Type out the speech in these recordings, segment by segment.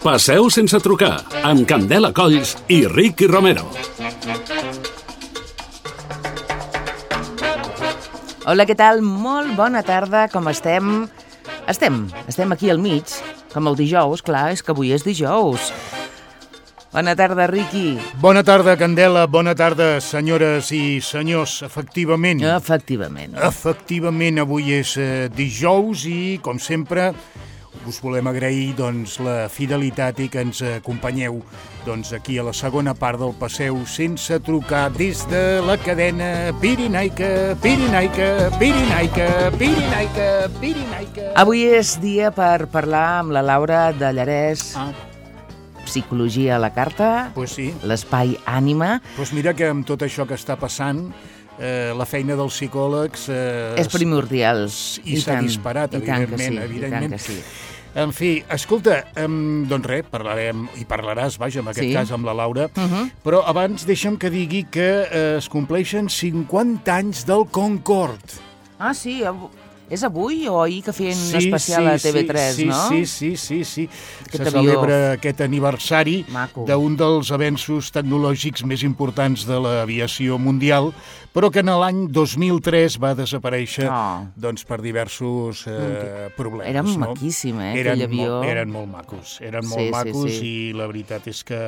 Passeu sense trucar, amb Candela Colls i Ricky Romero. Hola, què tal? Molt bona tarda, com estem? Estem aquí al mig, com el dijous, clar, és que avui és dijous. Bona tarda, Ricky. Bona tarda, Candela, bona tarda, senyores i senyors, efectivament. Efectivament, avui és dijous i, com sempre, us volem agrair la fidelitat i que ens acompanyeu aquí a la segona part del Passeu sense trucar des de la cadena Pirinaica. Avui és dia per parlar amb la Laura de Llarès. Psicologia a la carta, pues sí. L'espai ànima. Pues mira que amb tot això que està passant, la feina dels psicòlegs és primordial. I s'ha disparat, evidentment. I tant que sí. En fi, escolta, doncs res, parlarem, i parlaràs, vaja, en aquest cas amb la Laura, però abans deixa'm que digui que es compleixen 50 anys del Concorde. Ah, sí? És avui o ahir que feien un especial a TV3, no? Sí. Se celebra aquest aniversari d'un dels avenços tecnològics més importants de l'aviació mundial, però que en l'any 2003 va desaparèixer per diversos problemes. Era maquíssim, aquell avió. Eren molt macos, i la veritat és que,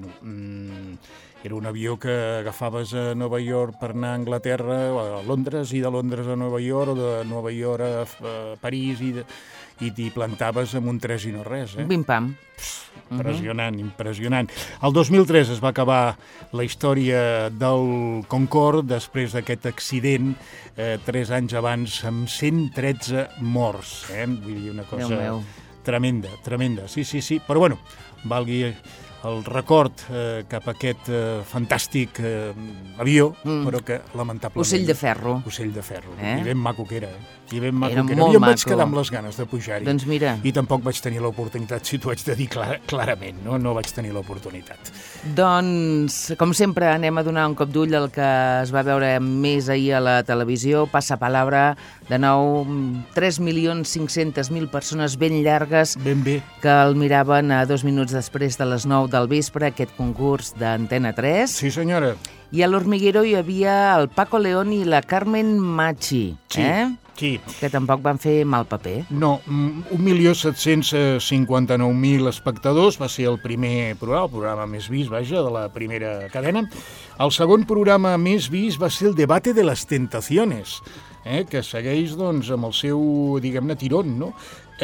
era un avió que agafaves a Nova York per anar a Anglaterra, a Londres, i de Londres a Nova York, o de Nova York a París, i t'hi plantaves amb un 3 i no res. Bim-pam. Impressionant. El 2003 es va acabar la història del Concorde després d'aquest accident, 3 anys abans, amb 113 morts. Vull dir, una cosa tremenda. Sí. Però valgui el record cap a aquest fantàstic avió, però que lamentablement... Ocell de ferro. I ben maco que era, Era molt Jo em vaig quedar amb les ganes de pujar-hi. Doncs mira. I tampoc vaig tenir l'oportunitat, si t'ho haig de dir clarament, no vaig tenir l'oportunitat. Doncs, com sempre, anem a donar un cop d'ull al que es va veure més ahir a la televisió. Passa palabra, de nou, 3.500.000 persones ben llargues que el miraven a 2 minuts després de les 9 del vespre, aquest concurs d'Antena 3. Sí, senyora. I a l'Hormiguero hi havia el Paco León i la Carmen Machi, Sí. Que tampoc van fer mal paper. No, 1.759.000 espectadors, va ser el primer programa, el programa més vist, vaja, de la primera cadena. El segon programa més vist va ser el Debate de las Tentaciones, que segueix, amb el seu, diguem-ne, tirón, no?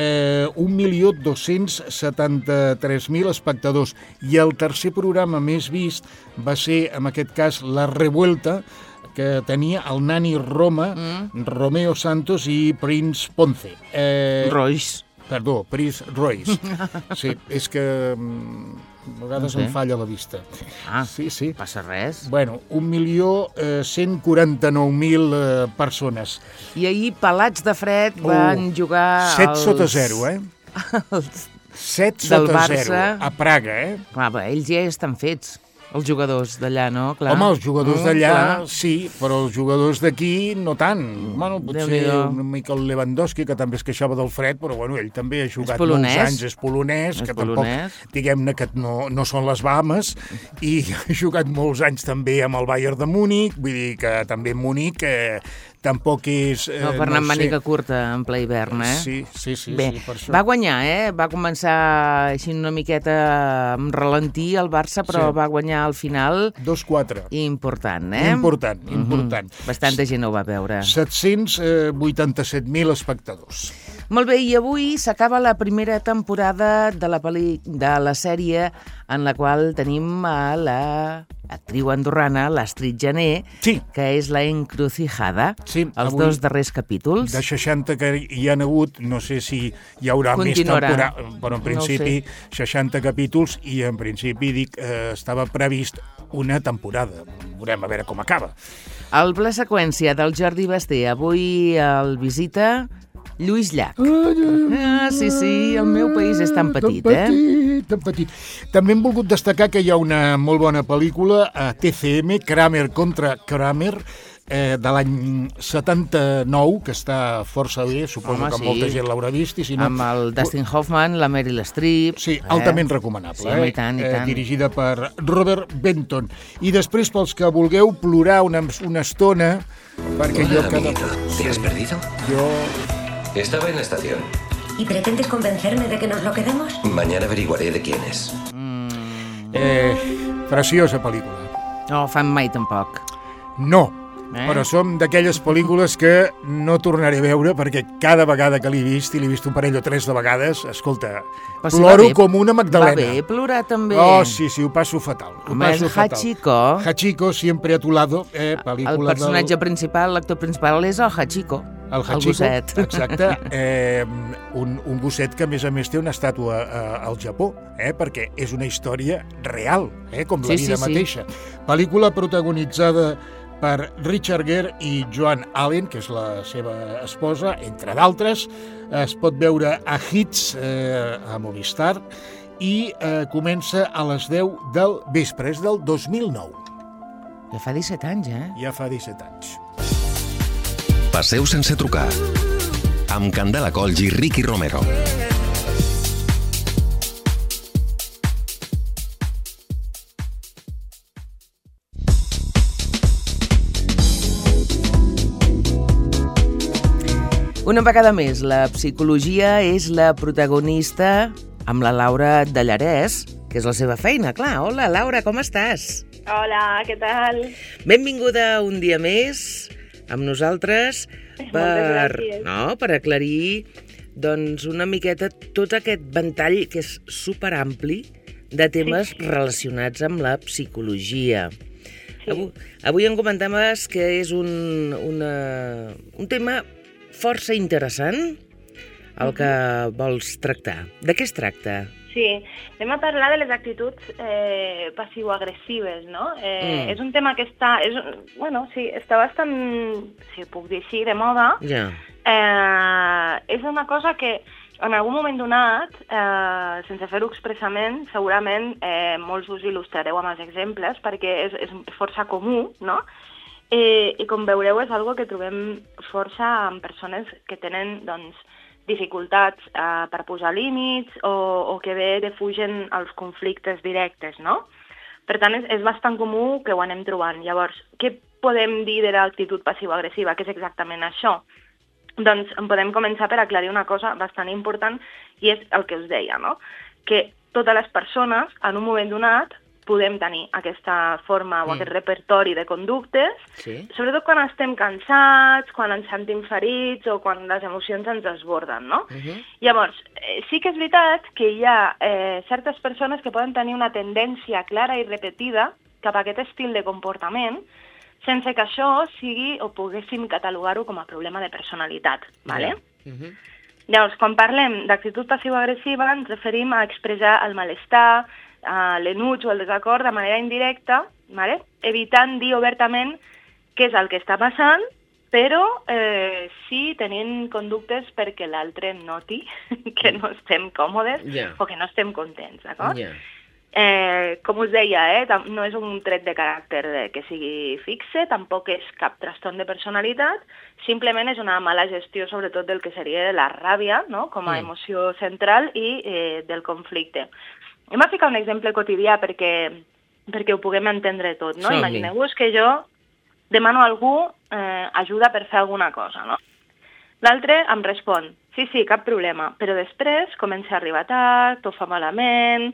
1.273.000 espectadors. I el tercer programa més vist va ser, en aquest cas, La Revuelta, que tenia el Nani Roma, Romeo Santos i Prince Ponce. Royce. Perdó, Prince Royce. Sí, és que a vegades em falla la vista. Sí. Passa res. 1.149.000 persones. I ahir, pelats de fred, van jugar 7-0, 7-0 a Praga, Clar, ells ja estan fets. Els jugadors d'allà, no? Clar. Home, els jugadors d'allà sí, però els jugadors d'aquí no tant. Potser una mica el Lewandowski, que també es queixava del fred, però ell també ha jugat molts anys, és polonès, que tampoc, diguem-ne, que no són les Bahames, i ha jugat molts anys també amb el Bayern de Múnich, vull dir que també Múnich tampoc és... No, per anar amb màniga curta en ple hivern, Sí, Bé, per això. Va guanyar, Va començar així una miqueta amb ralentí el Barça, però va guanyar al final... 2-4. Important, Important. Bastanta gent ho va veure. 787.000 espectadors. Molt bé, i avui s'acaba la primera temporada de la sèrie en la qual tenim a l'actriu andorrana, l'Astrid Janer, que és la Encrucijada, els 2 darrers capítols. De 60 que hi han hagut, no sé si hi haurà més temporada, però en principi 60 capítols, i en principi estava previst una temporada. Veurem a veure com acaba. El pla seqüència del Jordi Basté, avui el visita Lluís Llach. Sí, el meu país és tan petit, tan petit. També hem volgut destacar que hi ha una molt bona pel·lícula a TCM, Kramer contra Kramer, de l'any 79, que està força bé, suposo que molta gent l'haurà vist. Amb el Dustin Hoffman, la Meryl Streep... Sí, altament recomanable. Sí, i tant. Dirigida per Robert Benton. I després, pels que vulgueu plorar una estona, perquè jo... Amiguito, ¿te has perdido? Jo... Estaba en la estación. ¿Y pretendes convencerme de que nos lo quedemos? Mañana averiguaré de quién es. Preciosa pel·lícula. No fan mai tampoc. No, però som d'aquelles pel·lícules que no tornaré a veure perquè cada vegada que l'he vist, i l'he vist un parell o tres de vegades, escolta, ploro com una magdalena. Va bé plorar també. Oh, sí, ho passo fatal. Home, és Hachiko. Hachiko, siempre a tu lado. El personatge principal, l'actor principal, és el Hachiko. El gosset. Exacte. Un gosset que, a més té una estàtua al Japó, perquè és una història real, com la vida mateixa. Pel·lícula protagonitzada per Richard Gere i Joan Allen, que és la seva esposa, entre d'altres. Es pot veure a Hits, a Movistar, i comença a les 10 del vespre. És del 2009. Ja fa 17 anys, Ja fa 17 anys. Passeu sense trucar. Amb Candela Colls i Ricky Romero. Una vegada més, la psicologia és la protagonista amb la Laura de Llarès, que és la seva feina, clar. Hola, Laura, com estàs? Hola, què tal? Benvinguda un dia més amb nosaltres per aclarir una miqueta tot aquest ventall que és superampli de temes relacionats amb la psicologia. Avui em comentaves que és un tema força interessant el que vols tractar. De què es tracta? Sí, anem a parlar de les actituds passivo-agressives, no? És un tema que està bastant, si puc dir així, de moda. Ja. És una cosa que en algun moment donat, sense fer-ho expressament, segurament molts us il·lustrareu amb els exemples, perquè és força comú, no? I com veureu és algo que trobem força en persones que tenen, doncs, dificultats per posar límits o que bé defugen els conflictes directes, no? Per tant, és bastant comú que ho anem trobant. Llavors, què podem dir de l'actitud passivo-agressiva? Què és exactament això? Doncs podem començar per aclarir una cosa bastant important i és el que us deia, no? Que totes les persones, en un moment donat, podem tenir aquesta forma o aquest repertori de conductes, sobretot quan estem cansats, quan ens sentim ferits o quan les emocions ens desborden, no? Llavors, sí que és veritat que hi ha certes persones que poden tenir una tendència clara i repetida cap a aquest estil de comportament sense que això sigui o poguéssim catalogar-ho com a problema de personalitat, ¿vale? Llavors, quan parlem d'actitud passivo-agressiva ens referim a expressar el malestar, l'enuig o el desacord de manera indirecta, ¿vale? Evitant dir obertament què és el que està passant, però sí tenint conductes perquè l'altre noti que no estem còmodes o que no estem contents, d'acord? Com us deia, no és un tret de caràcter que sigui fixe, tampoc és cap trastorn de personalitat, simplement és una mala gestió sobretot del que seria la ràbia, no? Com a emoció central i del conflicte. Anem a ficar un exemple quotidià perquè ho puguem entendre tot, no? Imagineu-vos que jo demano a algú ajuda per fer alguna cosa, no? L'altre em respon, sí, cap problema, però després comença a arribar tard, ho fa malament,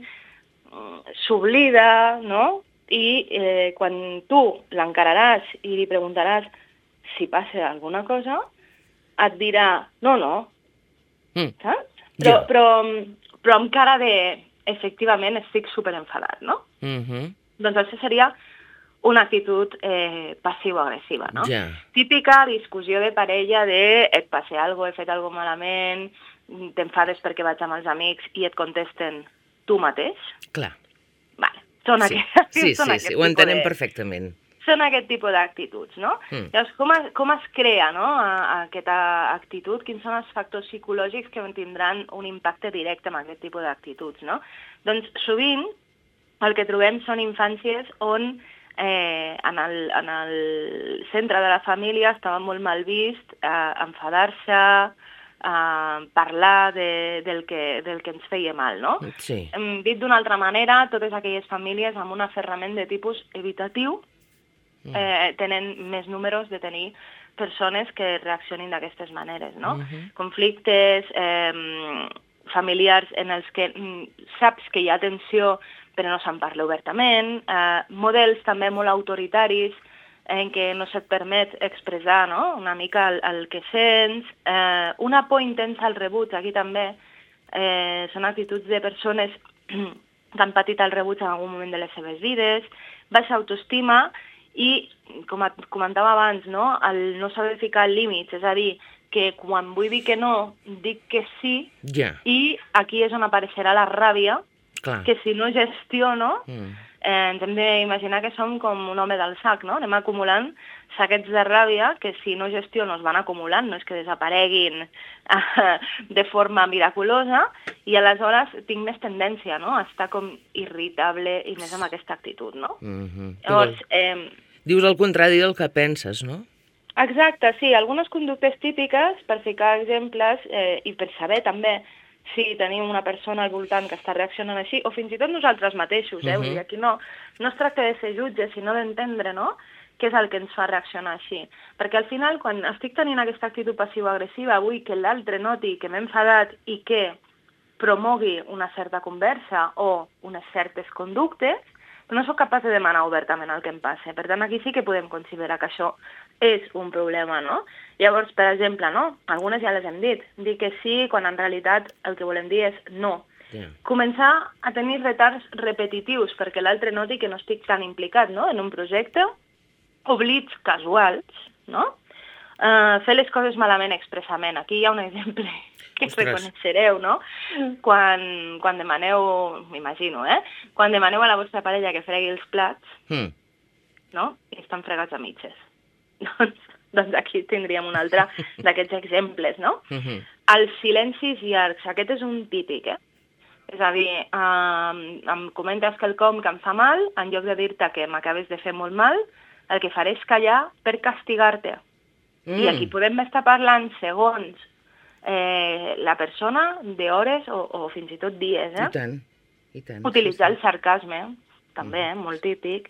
s'oblida, no? I quan tu l'encararàs i li preguntaràs si passa alguna cosa, et dirà, no, saps? Però amb cara de... efectivament estic superenfadat, no? Doncs això seria una actitud passivo-agressiva, no? Típica discussió de parella de et passa alguna cosa, he fet alguna cosa malament, t'enfades perquè vaig amb els amics i et contesten tu mateix. Clar. Vale. Sí, ho entenem perfectament. Són aquest tipus d'actituds, no? Llavors, com es crea, no, aquesta actitud? Quins són els factors psicològics que tindran un impacte directe en aquest tipus d'actituds, no? Doncs sovint el que trobem són infàncies on en el centre de la família estava molt mal vist enfadar-se, parlar del que ens feia mal, no? Sí. Dit d'una altra manera, totes aquelles famílies amb un aferrament de tipus evitatiu tenen més números de tenir persones que reaccionin d'aquestes maneres, no? Conflictes familiars en els que saps que hi ha tensió però no se'n parla obertament, models també molt autoritaris en què no se't permet expressar, no?, una mica el que sents, una por intensa al rebuig, aquí també són actituds de persones que han patit el rebuig en algun moment de les seves vides, baixa autoestima i, com comentava abans, no?, el no saber ficar límits, és a dir, que quan vull dir que no, dic que sí, i aquí és on apareixerà la ràbia, que si no gestiono, ens hem d'imaginar que som com un home del sac, no? Anem acumulant saquets de ràbia que si no gestiono es van acumulant, no és que desapareguin de forma miraculosa, i aleshores tinc més tendència, no?, a estar com irritable i més amb aquesta actitud, no? Llavors, dius el contrari del que penses, no? Exacte, sí, algunes conductes típiques, per ficar exemples i per saber també si tenim una persona al voltant que està reaccionant així, o fins i tot nosaltres mateixos, vull dir, aquí no es tracta de ser jutge, sinó d'entendre, no?, què és el que ens fa reaccionar així. Perquè al final, quan estic tenint aquesta actitud passiva-agressiva, vull que l'altre noti que m'he enfadat i que promogui una certa conversa o unes certes conductes, però no sóc capaç de demanar obertament el que em passa. Per tant, aquí sí que podem considerar que això és un problema, no? Llavors, per exemple, no? Algunes ja les hem dit. Dir que sí, quan en realitat el que volem dir és no. Començar a tenir retards repetitius perquè l'altre noti que no estic tan implicat, no?, en un projecte. Oblits casuals, no? Fer les coses malament expressament. Aquí hi ha un exemple que reconeixereu, no? Quan demaneu, m'imagino, quan demaneu a la vostra parella que fregui els plats, no?, i estan fregats a mitges. Doncs aquí tindríem un altre d'aquests exemples, no? Els silencis llargs, aquest és un típic, És a dir, em comentes quelcom que em fa mal, en lloc de dir-te que m'acabes de fer molt mal, el que faré és callar per castigar-te. I aquí podem estar parlant segons la persona d'hores o fins i tot dies, I tant. Utilitzar el sarcasme, també, molt típic.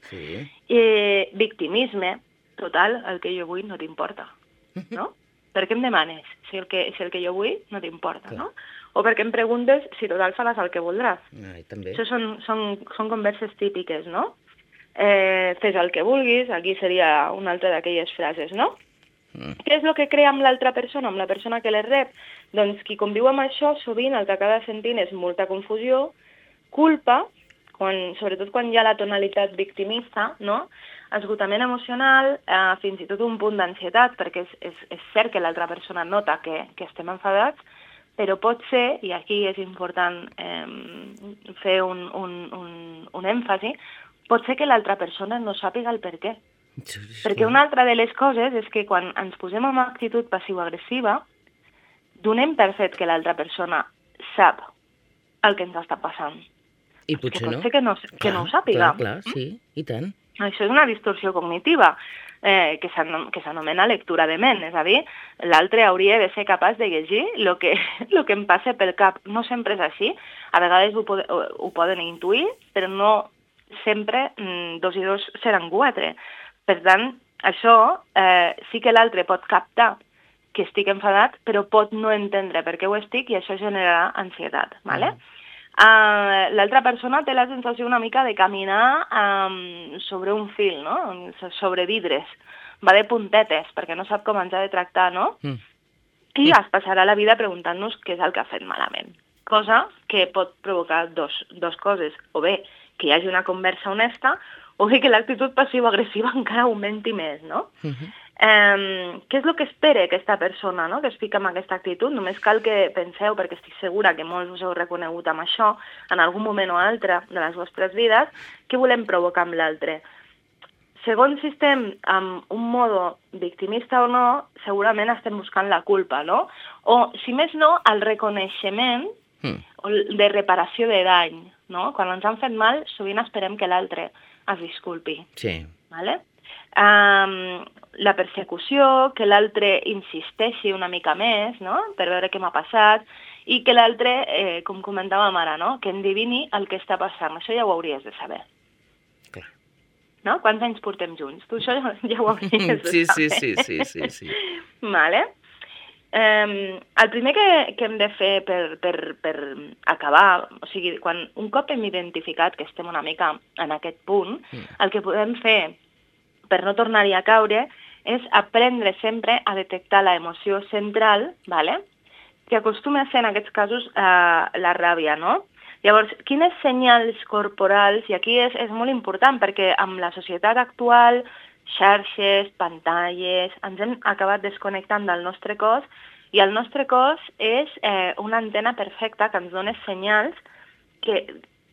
Victimisme, total, el que jo vull no t'importa, no? Per què em demanes si el que jo vull no t'importa, no? O per què em preguntes si total faràs el que voldràs. També. Això són converses típiques, no? Fes el que vulguis, aquí seria una altra d'aquelles frases, no? Què és el que crea amb l'altra persona, amb la persona que les rep? Doncs qui conviu amb això, sovint el que acaba sentint és molta confusió, culpa, sobretot quan hi ha la tonalitat victimista, no?, esgotament emocional, fins i tot un punt d'ansietat, perquè és cert que l'altra persona nota que estem enfadats, però pot ser, i aquí és important fer un èmfasi, pot ser que l'altra persona no sàpiga el per què. Perquè una altra de les coses és que quan ens posem en actitud passiva-agressiva, donem per fet que l'altra persona sap el que ens està passant. I potser no. Pot ser que no ho sàpiga. Clar, sí, i tant. Això és una distorsió cognitiva que s'anomena lectura de ment, és a dir, l'altre hauria de ser capaç de llegir el que em passa pel cap. No sempre és així, a vegades ho poden intuir, però no sempre 2 i 2 seran 4. Per tant, això sí que l'altre pot captar que estic enfadat, però pot no entendre per què ho estic i això generarà ansietat, ¿vale? L'altra persona té la sensació una mica de caminar sobre un fil, no?, sobre vidres. Va de puntetes, perquè no sap com ens ha de tractar, no? I es passarà la vida preguntant-nos què és el que ha fet malament. Cosa que pot provocar dos coses. O bé, que hi hagi una conversa honesta, o bé que l'actitud passiva-agressiva encara augmenti més, no? Què és el que espera aquesta persona, no?, que es fica en aquesta actitud? Només cal que penseu, perquè estic segura que molts us heu reconegut amb això, en algun moment o altre de les vostres vides, què volem provocar amb l'altre. Segons si estem en un modo victimista o no, segurament estem buscant la culpa, no? O, si més no, el reconeixement de reparació de dany, no? Quan ens han fet mal, sovint esperem que l'altre es disculpi. Sí. vale? La persecució, que l'altre insisteixi una mica més, no?, per veure què m'ha passat, i que l'altre, com comentàvem ara, no?, que endevini el que està passant. Això ja ho hauries de saber. Clar. No? Quants anys portem junts? Tu això ja ho hauries de saber. Sí. Vale? El primer que hem de fer per acabar, o sigui, un cop hem identificat que estem una mica en aquest punt, el que podem fer per no tornar-hi a caure és aprendre sempre a detectar l'emoció central, vale? Que acostuma a ser en aquests casos la ràbia, no? Llavors, quines senyals corporals, i aquí és molt important perquè amb la societat actual, xarxes, pantalles, ens hem acabat desconnectant del nostre cos i el nostre cos és una antena perfecta que ens dona senyals que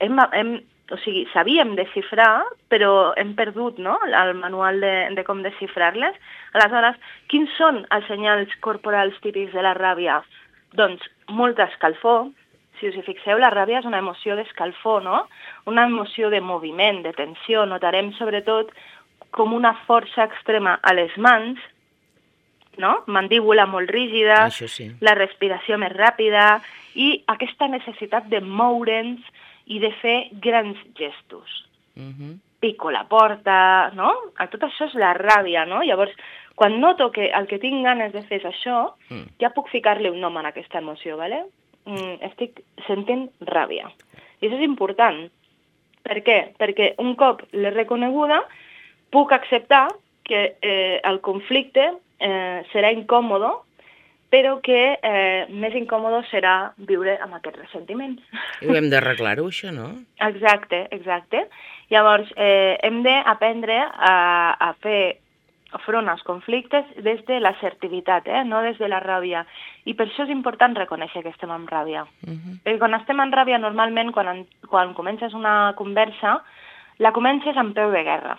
o sigui, sabíem desxifrar, però hem perdut, no?, el manual de com desxifrar-les. Aleshores, quins són els senyals corporals típics de la ràbia? Doncs molta escalfor. Si us hi fixeu, la ràbia és una emoció d'escalfor, no? Una emoció de moviment, de tensió. Notarem sobretot com una força extrema a les mans, no? Mandíbula molt rígida, sí. La respiració més ràpida i aquesta necessitat de moure'ns i de fer grans gestos. Pico la porta, no? Tot això és la ràbia, no? Llavors, quan noto que el que tinc ganes de fer és això, ja puc ficar-li un nom a aquesta emoció, ¿vale? Estic sentint ràbia. I això és important. Per què? Perquè un cop l'he reconeguda, puc acceptar que el conflicte serà incòmode, però que més incòmode serà viure amb aquest ressentiment. I ho hem d'arreglar-ho, això, no? Exacte. Llavors, hem d'aprendre a fer front als conflictes des de l'assertivitat, no des de la ràbia. I per això és important reconèixer que estem amb ràbia. Perquè quan estem amb ràbia, normalment, quan comences una conversa, la comences amb peu de guerra.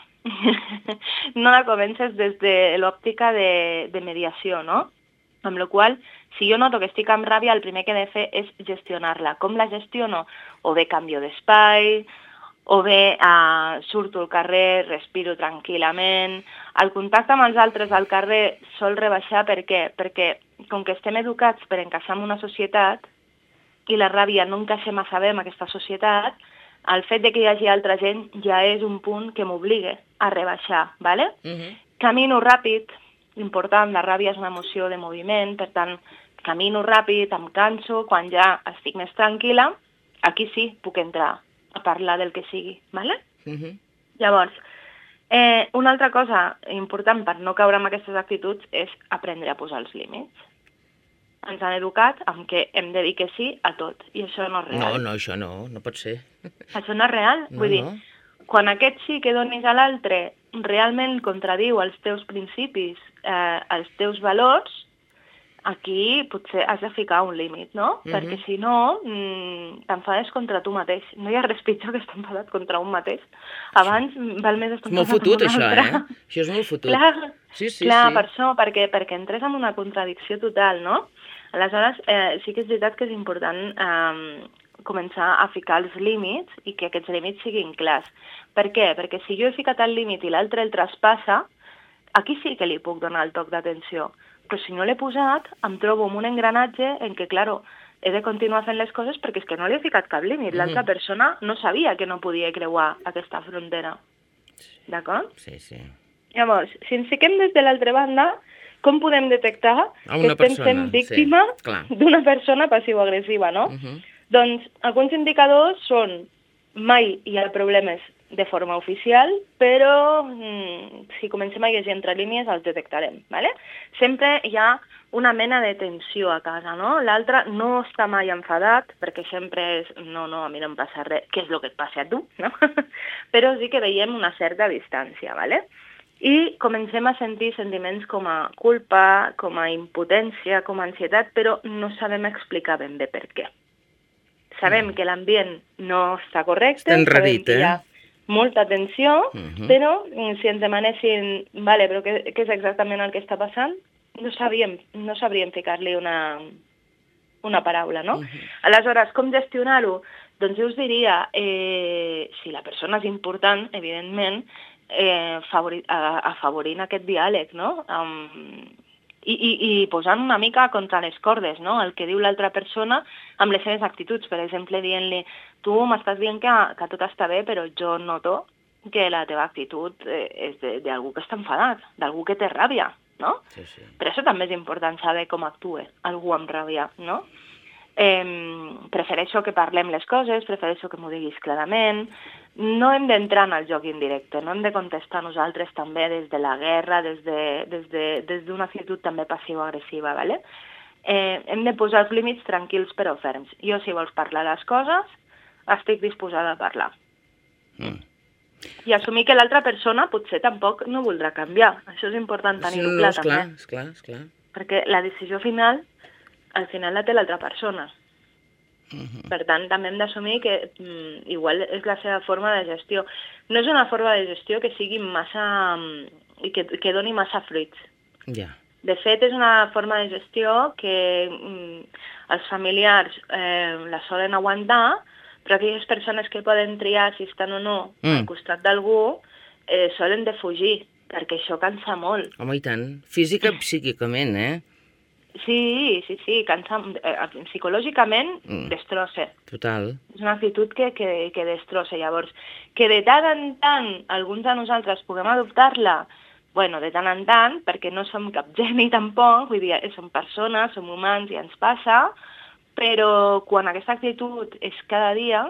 No la comences des de l'òptica de mediació, no? Amb la qual cosa, si jo noto que estic amb ràbia, el primer que he de fer és gestionar-la. Com la gestiono? O bé canvio d'espai, o bé surto al carrer, respiro tranquil·lament. El contacte amb els altres al carrer sol rebaixar, per què? Perquè com que estem educats per encaixar en una societat i la ràbia no encaixa massa bé en aquesta societat, el fet de que hi hagi altra gent ja és un punt que m'obliga a rebaixar, ¿vale? Camino ràpid, important, la ràbia és una emoció de moviment, per tant, camino ràpid, em canso, quan ja estic més tranquil·la, aquí sí puc entrar a parlar del que sigui, ¿vale? Llavors, una altra cosa important per no caure en aquestes actituds és aprendre a posar els límits. Ens han educat amb que hem de dir que sí a tot, i això no és real. No, això no pot ser. Això no és real, vull dir, quan aquest sí que donis a l'altre realment contradiu els teus principis, els teus valors, aquí potser has de ficar un límit, no? Perquè si no, t'enfades contra tu mateix. No hi ha res pitjor que estar enfadat contra un mateix. Abans val més estar enfadat amb un altre. Això és molt fotut. Clar, per això, perquè entres en una contradicció total, no? Aleshores, sí que és veritat que és important començar a ficar els límits i que aquests límits siguin clars. Per què? Perquè si jo he ficat el límit i l'altre el traspassa, aquí sí que li puc donar el toc d'atenció. Però si no l'he posat, em trobo amb un engranatge en què, claro, he de continuar fent les coses perquè és que no li he ficat cap límit. L'altra persona no sabia que no podia creuar aquesta frontera. D'acord? Sí. Llavors, si ens fiquem des de l'altra banda, com podem detectar que estem sent víctima d'una persona passivo-agressiva, no? Doncs alguns indicadors són mai hi ha problemes de forma oficial, però si comencem a llegir entre línies els detectarem, ¿vale? Sempre hi ha una mena de tensió a casa, no? L'altre no està mai enfadat, perquè sempre és, no, a mi no em passa res, què és el que et passa a tu, no? Però sí que veiem una certa distància, ¿vale? I comencem a sentir sentiments com a culpa, com a impotència, com a ansietat, però no sabem explicar ben bé per què. Sabem que l'ambient no està correcte, sabem que hi ha molta tensió, però si ens demanessin, vale, però què és exactament el que està passant, no sabríem ficar-li una paraula, no? Aleshores, com gestionar-ho? Doncs jo us diria, si la persona és important, evidentment, afavorint aquest diàleg, no? I posant una mica contra les cordes, no? El que diu l'altra persona amb les seves actituds. Per exemple, dient-li, tu m'estàs dient que tot està bé, però jo noto que la teva actitud és d'algú que està enfadat, d'algú que té ràbia, no? Sí, sí. Per això també és important saber com actua algú amb ràbia, no? Prefereixo que parlem les coses, prefereixo que m'ho diguis clarament. No hem d'entrar en el joc indirecte, no hem de contestar nosaltres també des de la guerra, des d'una actitud també passiva-agressiva, ¿vale? Hem de posar els límits tranquils però ferms. Jo, si vols parlar les coses, estic disposada a parlar. I assumir que l'altra persona potser tampoc no voldrà canviar. Això és important tenir-ho clar, també. Esclar. Perquè la decisió final, al final la té l'altra persona. Per tant, també hem d'assumir que igual és la seva forma de gestió. No és una forma de gestió que sigui massa... i que doni massa fruits. Ja. De fet, és una forma de gestió que els familiars la solen aguantar, però aquelles persones que poden triar si estan o no al costat d'algú solen defugir, perquè això cansa molt. Home, i tant. Física i psíquicament, Sí, cansa, psicològicament destrossa. Total. És una actitud que destrossa. Llavors, que de tant en tant alguns de nosaltres puguem adoptar-la, bueno, de tant en tant, perquè no som cap geni tampoc, vull dir, som persones, som humans i ens passa, però quan aquesta actitud és cada dia,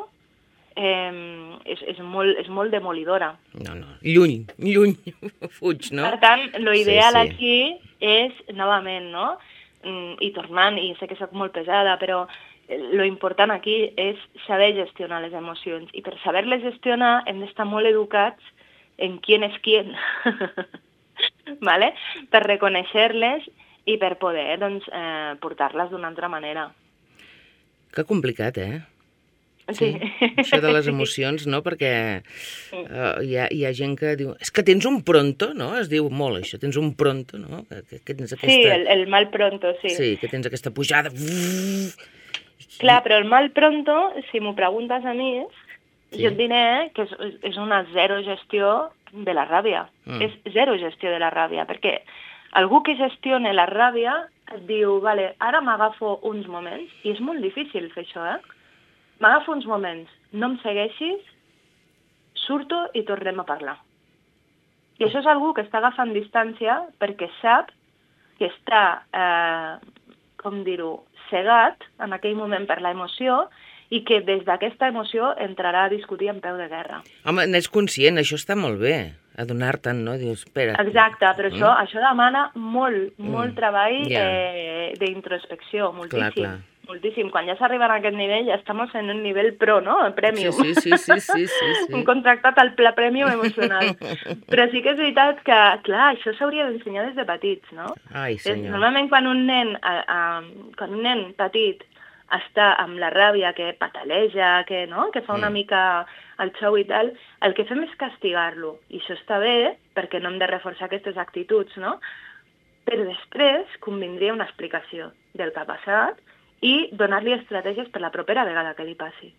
és molt demolidora. No, lluny, fuig, no? Per tant, l'ideal Sí. aquí és, novament, no?, i tornant, i sé que soc molt pesada, però lo important aquí és saber gestionar les emocions. I per saber-les gestionar hem d'estar molt educats en quién és quién, ¿vale? Per reconèixer-les i per poder portar-les d'una altra manera. Que complicat, Sí. Això de les emocions, no? Perquè hi ha gent que diu... És que tens un pronto, no? Es diu molt això, tens un pronto, no? Que tens aquesta... Sí, el mal pronto, sí. Sí, que tens aquesta pujada... Clar, però el mal pronto, si m'ho preguntes a mi, jo et diré que és una zero gestió de la ràbia. És zero gestió de la ràbia, perquè algú que gestiona la ràbia et diu, vale, ara m'agafo uns moments, i és molt difícil fer això, M'agafo uns moments, no em segueixis, surto i tornem a parlar. I això és algú que està agafant distància perquè sap que està, com dir-ho, cegat en aquell moment per l'emoció i que des d'aquesta emoció entrarà a discutir en peu de guerra. Home, n'és conscient, això està molt bé, adonar-te'n, no? Dius, espera... Exacte, però això demana molt treball d'introspecció, moltíssim. Clar. Moltíssim. Quan ja s'arriba a aquest nivell, ja estem en un nivell pro, no? El premium. Sí. Un contractat al pla premium emocional. Però sí que és veritat que, clar, això s'hauria d'ensenyar des de petits, no? Ai, senyor. Normalment quan un nen petit està amb la ràbia, que pataleja, que fa una mica el xou i tal, el que fem és castigar-lo. I això està bé, perquè no hem de reforçar aquestes actituds, no? Però després convindria una explicació del que ha passat i donar-li estratègies per la propera vegada que li passi.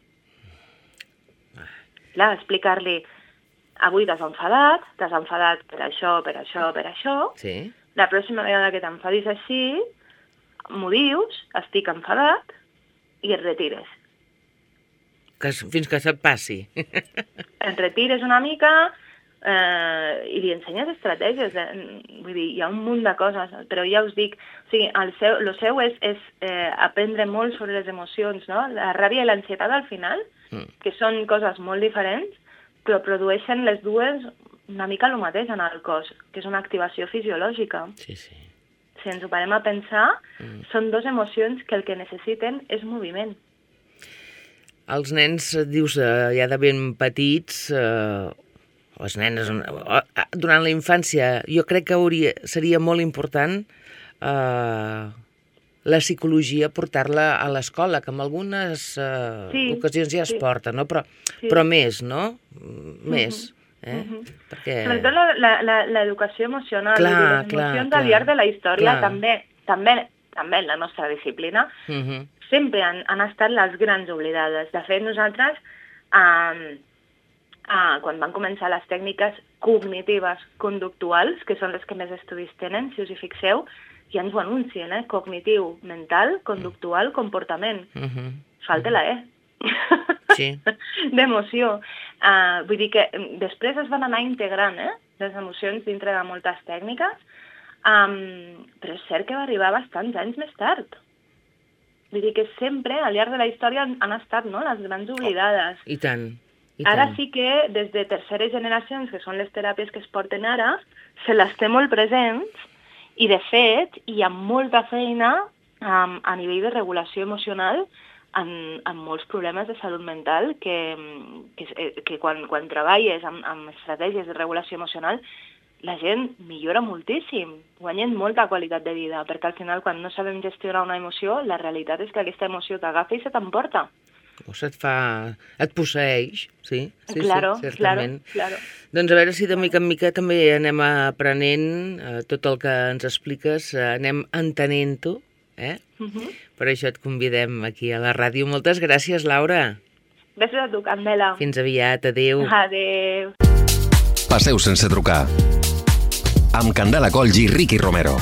Clar, explicar-li, avui t'has enfadat per això. Sí. La pròxima vegada que t'enfadis així, m'ho dius, estic enfadat, i et retires. Fins que se't passi. Et retires una mica i li ensenyes estratègies. Vull dir, hi ha un munt de coses, però ja us dic, o sigui, el seu és aprendre molt sobre les emocions, no? La ràbia i l'ansietat al final, que són coses molt diferents, però produeixen les dues una mica el mateix en el cos, que és una activació fisiològica. Sí. Si ens ho parem a pensar, són dues emocions que el que necessiten és moviment. Els nens, dius, ja de ben petits, les nenes, durant la infància, jo crec que seria molt important la psicologia portar-la a l'escola, que en algunes ocasions ja es porta, no? Però més, no? Més. Perquè... Sobretot l'educació emocional, les emocions al llarg de la història, també en la nostra disciplina, sempre han estat les grans oblidades. De fet, nosaltres quan van començar les tècniques cognitives conductuals, que són les que més estudis tenen, si us hi fixeu, ja ens ho anuncien, cognitiu, mental, conductual, comportament. Falta la E. Sí. D'emoció. Vull dir que després es van anar integrant les emocions dintre de moltes tècniques, però és cert que va arribar bastants anys més tard. Vull dir que sempre, al llarg de la història, han estat les grans oblidades. I tant. Ara sí que, des de terceres generacions, que són les teràpies que es porten ara, se les té molt presents i, de fet, hi ha molta feina a nivell de regulació emocional en molts problemes de salut mental que quan treballes amb estratègies de regulació emocional la gent millora moltíssim, guanyen molta qualitat de vida, perquè al final quan no sabem gestionar una emoció, la realitat és que aquesta emoció t'agafa i se t'emporta. O et posseeix, sí, certament. Claro. Doncs a veure si de mica en mica també anem aprenent tot el que ens expliques, anem entenent-ho, Per això et convidem aquí a la ràdio. Moltes gràcies, Laura. Gràcies a tu, Candela. Fins aviat, adéu. Adéu. Passeu sense trucar. Amb Candela Colls i Ricky Romero.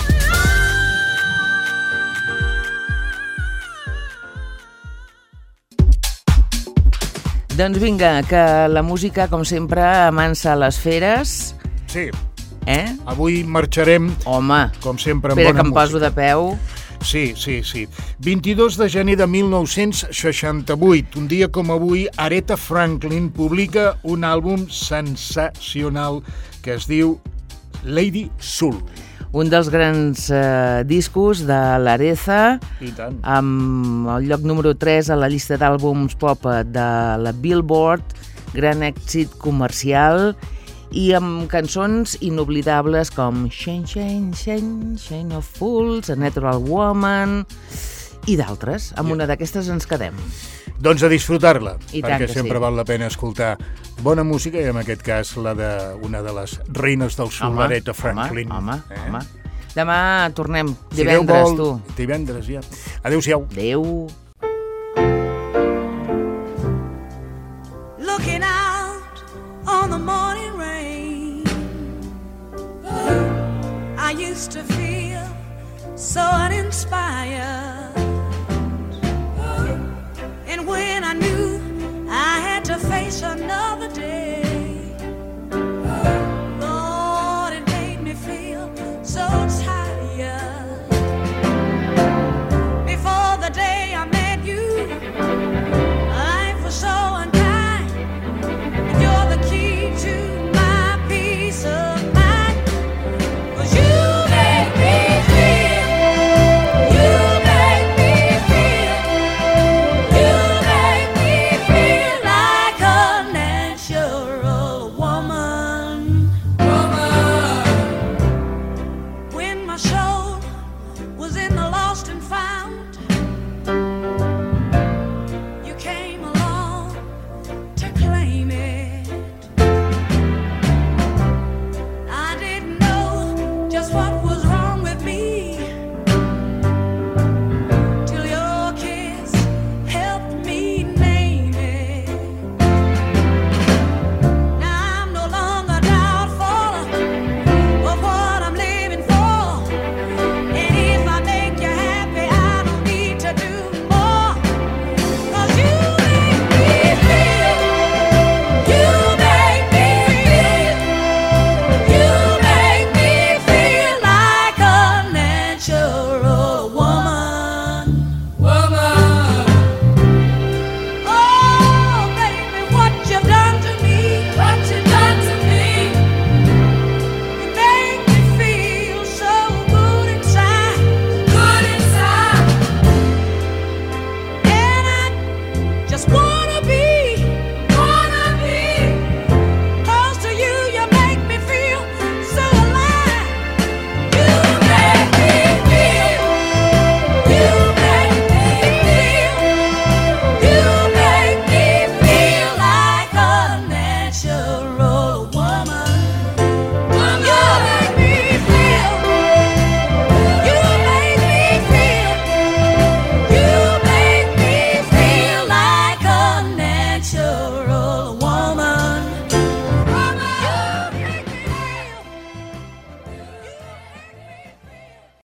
Doncs vinga, que la música, com sempre, amansa les feres. Sí. Avui marxarem, com sempre, amb espera bona que em poso música. de peu. Sí. 22 de gener de 1968, un dia com avui, Aretha Franklin publica un àlbum sensacional que es diu Lady Soul. Un dels grans discos de l'Aretha, I tant. amb el lloc número 3 a la llista d'àlbums pop de la Billboard, gran èxit comercial, i amb cançons inoblidables com Shine, Shine, Shine, Shine of Fools, A Natural Woman i d'altres. Amb una d'aquestes ens quedem. Doncs a disfrutar-la, I tant perquè que sempre sí. val la pena escoltar bona música, i en aquest cas la d'una de les reines del soul, Aretha Franklin. Home. Demà tornem, divendres, tu. Divendres, ja. Adéu-siau. Adéu. Looking out on the morning rain, I used to feel so uninspired, and when I knew I had to face another day, Lord, it made me feel so tired. Before the day I met you, life was so unkind, and you're the key to my peace of mind. 'Cause you make me feel, you make me feel, you make me feel like a natural woman. When my soul